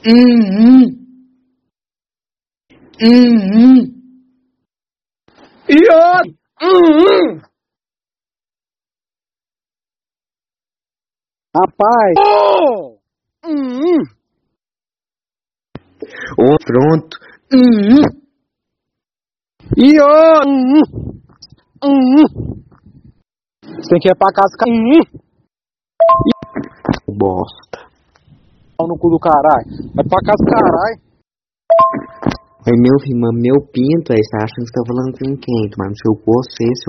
E outro. Rapaz. Pronto. E outro. Você quer ir pra casa? Bosta. No cu do caralho. Vai pra casa, caralho. Aí meu filho, meu pinto, aí você acha que você tá falando com quem? Tomar no seu cu, você, seu